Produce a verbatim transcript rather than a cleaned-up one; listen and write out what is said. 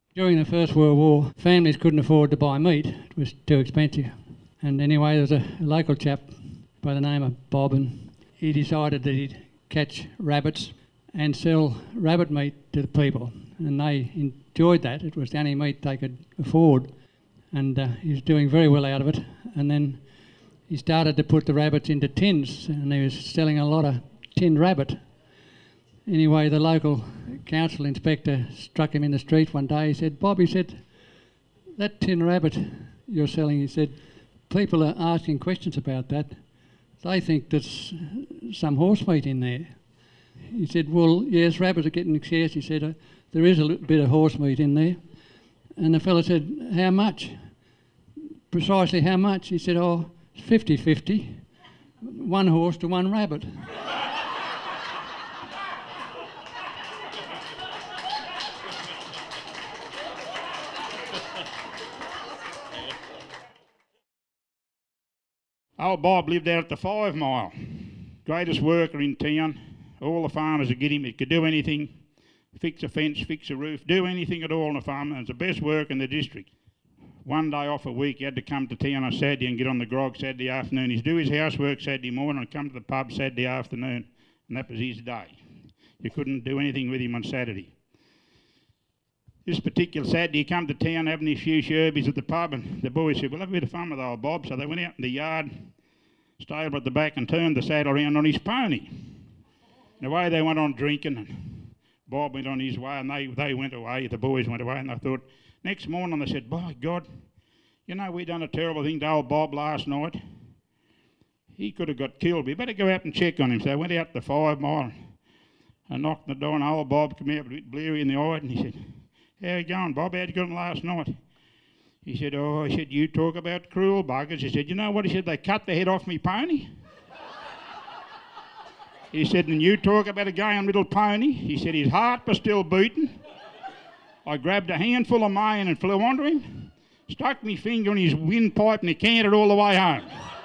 During the First World War, families couldn't afford to buy meat. It was too expensive. And anyway, there was a, a local chap by the name of Bob, and he decided that he'd catch rabbits and sell rabbit meat to the people. And they enjoyed that. It was the only meat they could afford. And uh, he was doing very well out of it. And then he started to put the rabbits into tins, and he was selling a lot of tinned rabbit. Anyway, the local council inspector struck him in the street one day. He said, "Bob," he said, "that tin rabbit you're selling," he said, "people are asking questions about that. They think there's some horse meat in there." He said, "Well, yes, rabbits are getting scarce." He said, uh, "there is a little bit of horse meat in there." And the fellow said, "How much?" "Precisely how much?" He said, "Oh, it's fifty-fifty. One horse to one rabbit." Old Bob lived out at the Five Mile. Greatest worker in town. All the farmers would get him. He could do anything. Fix a fence, fix a roof, do anything at all on the farm. And it's the best work in the district. One day off a week, he had to come to town on Saturday and get on the grog Saturday afternoon. He'd do his housework Saturday morning and come to the pub Saturday afternoon. And that was his day. You couldn't do anything with him on Saturday. This particular Saturday, he come to town having his few sherbies at the pub, and the boys said, "We'll have a bit of fun with old Bob." So they went out in the yard, stable at the back, and turned the saddle around on his pony. And away they went on drinking, and Bob went on his way, and they, they went away, the boys went away, and they thought, next morning they said, "By God, you know, we done a terrible thing to old Bob last night. He could have got killed. We better go out and check on him." So they went out to the Five Mile and knocked on the door, and old Bob came out a bit bleary in the eye, and he said, "How you going, Bob? How'd you got on last night?" He said, "Oh," he said, "you talk about cruel buggers." He said, "You know what?" He said, "They cut the head off me pony." He said, "And you talk about a gay little pony." He said, "His heart was still beating. I grabbed a handful of mane and flew onto him, stuck my finger in his windpipe, and he cantered all the way home."